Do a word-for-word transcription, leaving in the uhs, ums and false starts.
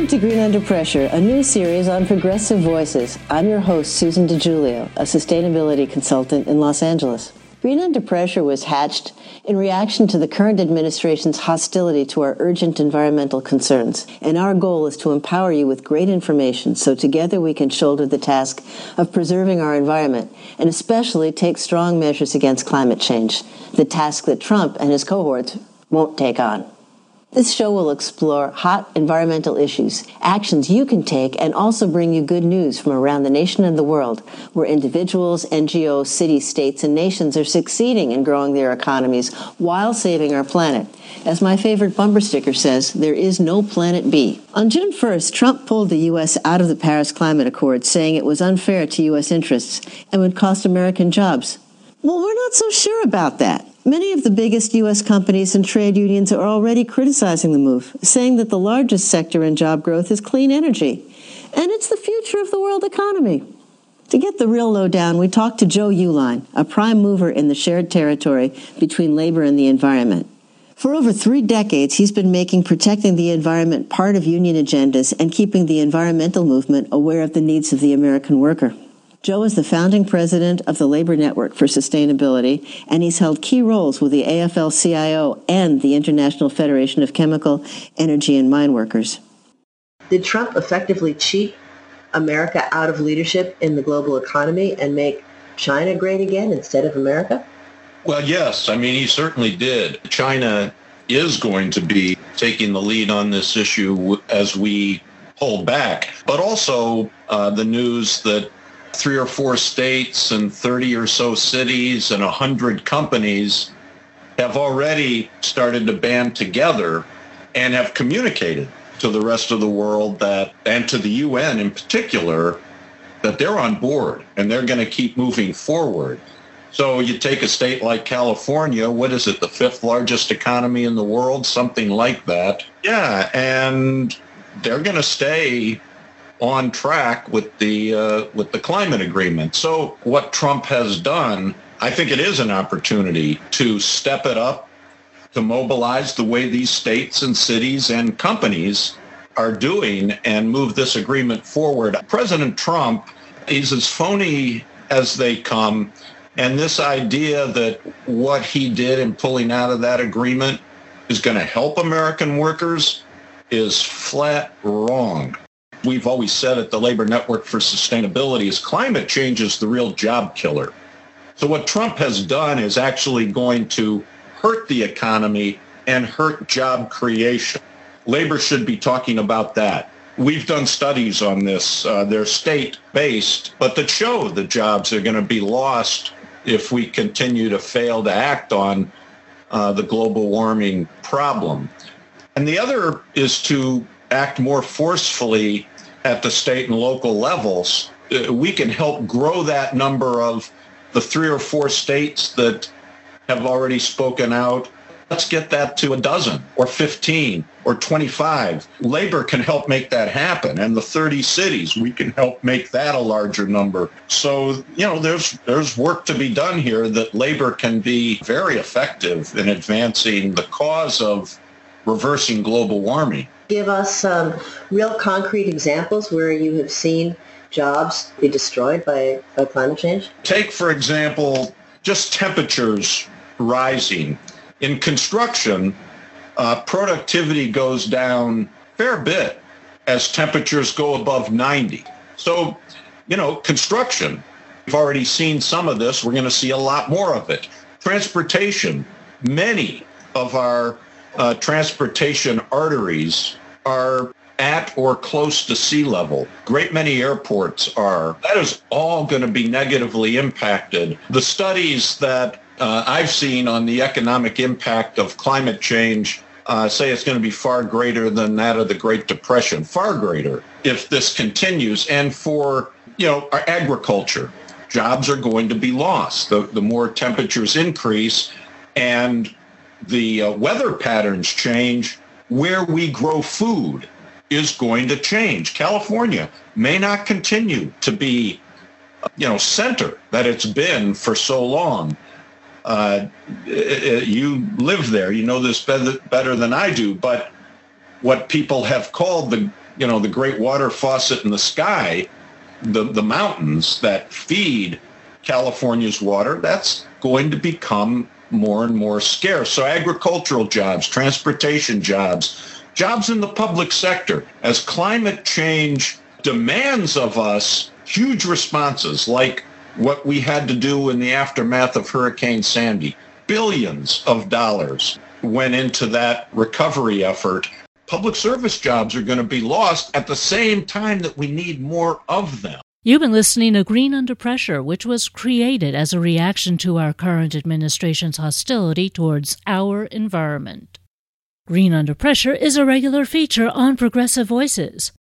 Welcome to Green Under Pressure, a new series on progressive voices. I'm your host, Susan DiGiulio, a sustainability consultant in Los Angeles. Green Under Pressure was hatched in reaction to the current administration's hostility to our urgent environmental concerns, and our goal is to empower you with great information so together we can shoulder the task of preserving our environment, and especially take strong measures against climate change, the task that Trump and his cohorts won't take on. This show will explore hot environmental issues, actions you can take, and also bring you good news from around the nation and the world, where individuals, N G Os, cities, states, and nations are succeeding in growing their economies while saving our planet. As my favorite bumper sticker says, there is no planet B. On June first, Trump pulled the U S out of the Paris Climate Accord, saying it was unfair to U S interests and would cost American jobs. Well, we're not so sure about that. Many of the biggest U S companies and trade unions are already criticizing the move, saying that the largest sector in job growth is clean energy, and it's the future of the world economy. To get the real lowdown, we talked to Joe Uihlein, a prime mover in the shared territory between labor and the environment. For over three decades, he's been making protecting the environment part of union agendas and keeping the environmental movement aware of the needs of the American worker. Joe is the founding president of the Labor Network for Sustainability, and he's held key roles with the A F L C I O and the International Federation of Chemical, Energy, and Mine Workers. Did Trump effectively cheat America out of leadership in the global economy and make China great again instead of America? Well, yes. I mean, he certainly did. China is going to be taking the lead on this issue as we hold back. But also uh, the news that three or four states and thirty or so cities and one hundred companies have already started to band together and have communicated to the rest of the world that, and to the U N in particular, that they're on board and they're going to keep moving forward. So you take a state like California, what is it, the fifth largest economy in the world, something like that. Yeah, and they're going to stay on track with the uh, with the climate agreement. So what Trump has done, I think it is an opportunity to step it up, to mobilize the way these states and cities and companies are doing and move this agreement forward. President Trump is as phony as they come, and this idea that what he did in pulling out of that agreement is going to help American workers is flat wrong. We've always said at the Labor Network for Sustainability is climate change is the real job killer. So what Trump has done is actually going to hurt the economy and hurt job creation. Labor should be talking about that. We've done studies on this. Uh, they're state-based, but that show the jobs are going to be lost if we continue to fail to act on uh, the global warming problem. And the other is to act more forcefully at the state and local levels. We can help grow that number of the three or four states that have already spoken out. Let's get that to a dozen or fifteen or twenty-five. Labor can help make that happen. And the thirty cities, we can help make that a larger number. So, you know, there's there's work to be done here that labor can be very effective in advancing the cause of reversing global warming. Give us some real concrete examples where you have seen jobs be destroyed by, by climate change? Take, for example, just temperatures rising. In construction, uh, productivity goes down a fair bit as temperatures go above ninety. So, you know, construction, we've already seen some of this. We're going to see a lot more of it. Transportation, many of our uh, transportation arteries are at or close to sea level. Great many airports are. That is all going to be negatively impacted. The studies that uh, I've seen on the economic impact of climate change uh, say it's going to be far greater than that of the Great Depression, far greater if this continues. And for, you know, our agriculture, jobs are going to be lost. The, the more temperatures increase and the uh, weather patterns change, where we grow food is going to change. California may not continue to be, you know, center that it's been for so long. Uh, it, it, you live there, you know this better, better than I do, but what people have called the, you know, the great water faucet in the sky, the, the mountains that feed California's water, that's going to become more and more scarce. So agricultural jobs, transportation jobs, jobs in the public sector, as climate change demands of us huge responses like what we had to do in the aftermath of Hurricane Sandy. Billions of dollars went into that recovery effort. Public service jobs are going to be lost at the same time that we need more of them. You've been listening to Green Under Pressure, which was created as a reaction to our current administration's hostility towards our environment. Green Under Pressure is a regular feature on Progressive Voices.